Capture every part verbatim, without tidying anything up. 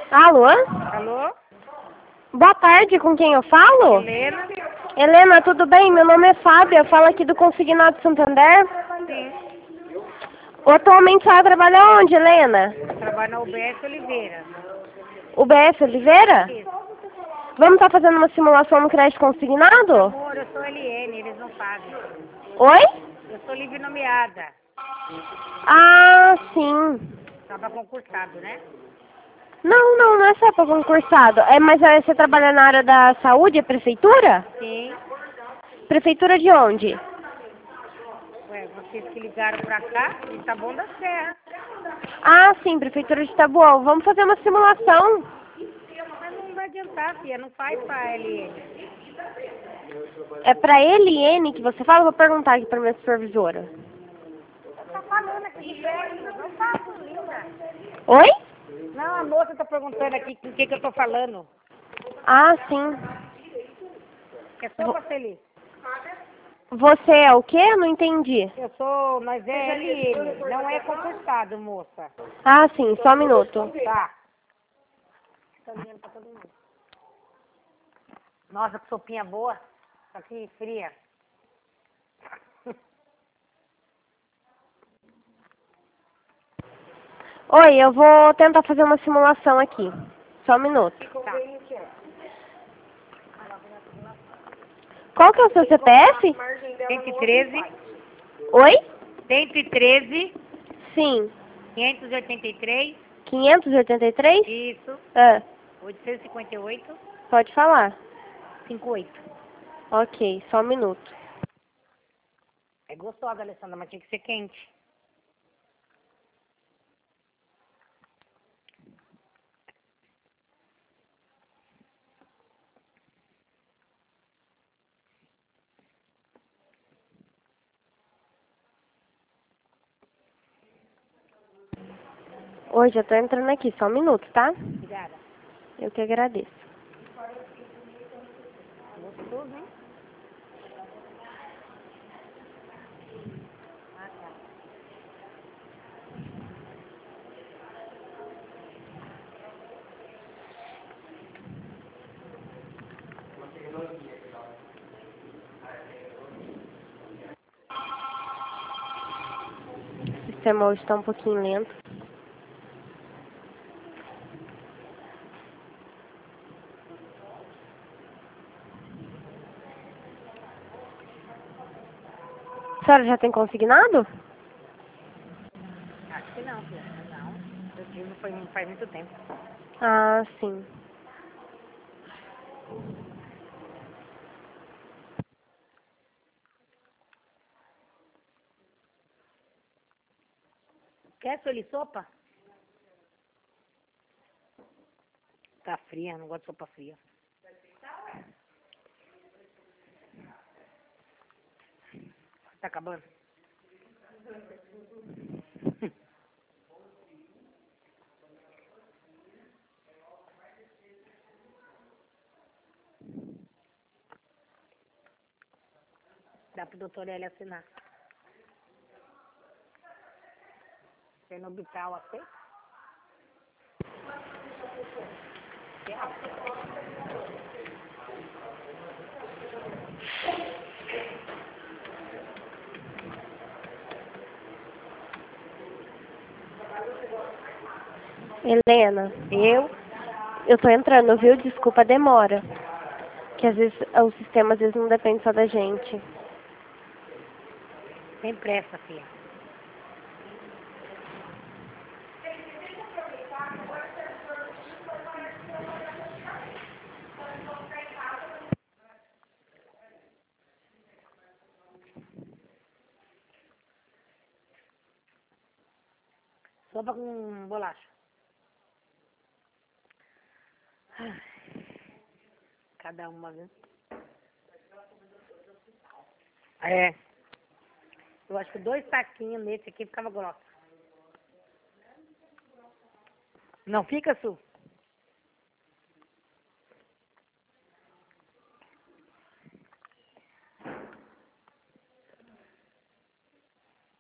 Alô? Alô? Boa tarde, com quem eu falo? Helena? Helena, tudo bem? Meu nome é Fábia, eu falo aqui do Consignado Santander. Sim. Atualmente você trabalha onde, Helena? Eu trabalho na U B S Oliveira. U B S Oliveira? Isso. Vamos estar fazendo uma simulação no crédito consignado? Amor, eu sou L N, eles não pagam. Oi? Eu sou livre nomeada. Ah, sim. Tava concursado, né? Não, não, não é só para concursado. É, mas é, você trabalha na área da saúde, é prefeitura? Sim. Prefeitura de onde? Ué, vocês que ligaram pra cá, de Taboão da Serra. Ah, sim, prefeitura de Taboão. Vamos fazer uma simulação. Mas não vai adiantar, filha, não faz pra L N. É para L N que você fala? Vou perguntar aqui para minha supervisora. Tá falando aqui de perto, não faço, linda. Oi? Não, a moça tá perguntando aqui com o que que eu tô falando. Ah, sim. É só pra feliz. Você é o quê? Não entendi. Eu sou, nós é L N, não é concursado, moça. Ah, sim, só um minuto. Tá. Tô ligando pra todo mundo. Nossa, que sopinha boa. Tá aqui fria. Oi, eu vou tentar fazer uma simulação aqui. Só um minuto. Tá. Qual que é o seu C P F? cento e treze, Oi? cento e treze, Sim. quinhentos e oitenta e três, quinhentos e oitenta e três? isso, Ah, oitocentos e cinquenta e oito, pode falar. cinquenta e oito. Ok, só um minuto. É gostosa, Alessandra, mas tinha que ser quente. Oi, já tô entrando aqui, só um minuto, tá? Obrigada. Eu que agradeço. Gostoso, hein? Ah, tá. O sistema hoje tá um pouquinho lento. A senhora já tem consignado? Acho que não, filha. Não. Eu tive foi, faz muito tempo. Ah, sim. Quer sopa? Tá fria, não gosto de sopa fria. Tá acabando? Dá pro doutor L assinar. Fenobital aceita? Você acha? Helena, Eu? eu tô entrando, viu? Desculpa a demora. Que às vezes o sistema às vezes não depende só da gente. Sem pressa, filha. Sopa com bolacha. Ai, cada uma, viu? É. Eu acho que dois saquinhos nesse aqui ficava grossa. Não fica, Su?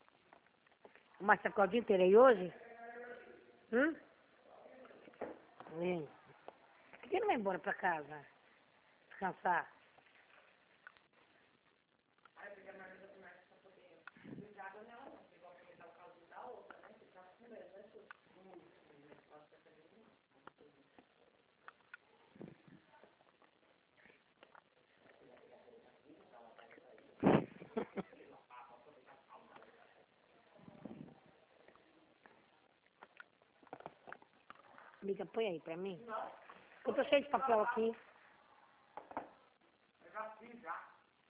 Mas você ficou o dia inteiro aí hoje? Hum? Vem. Por que não vai embora pra casa? Descansar. Amiga, põe aí pra mim. Eu tô cheio de papel aqui. Eu já fiz, já.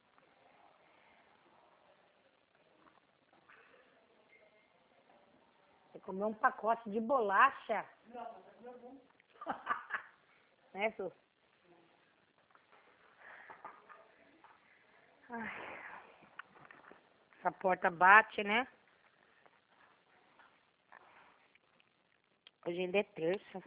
Você comeu um pacote de bolacha? Não, não, não. Né, Su? Ai. Essa porta bate, né? Hoje ainda é terça.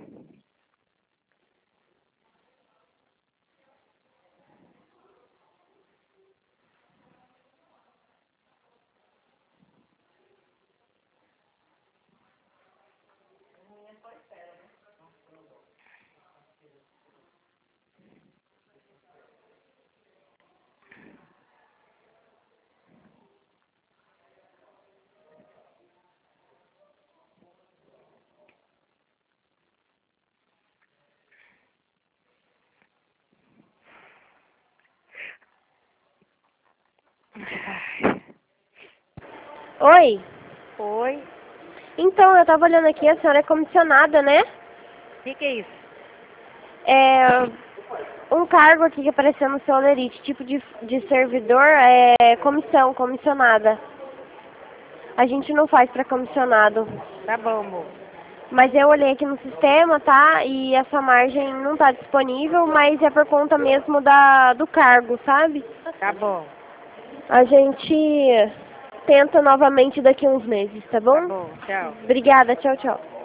Oi? Oi. Então, eu tava olhando aqui, a senhora é comissionada, né? O que que é isso? É um cargo aqui que apareceu no seu Olerite, tipo de, de servidor, é comissão, comissionada. A gente não faz pra comissionado. Tá bom, amor. Mas eu olhei aqui no sistema, tá? E essa margem não tá disponível, mas é por conta mesmo da, do cargo, sabe? Tá bom. A gente tenta novamente daqui uns meses, tá bom? Tá bom, tchau. Obrigada, tchau, tchau.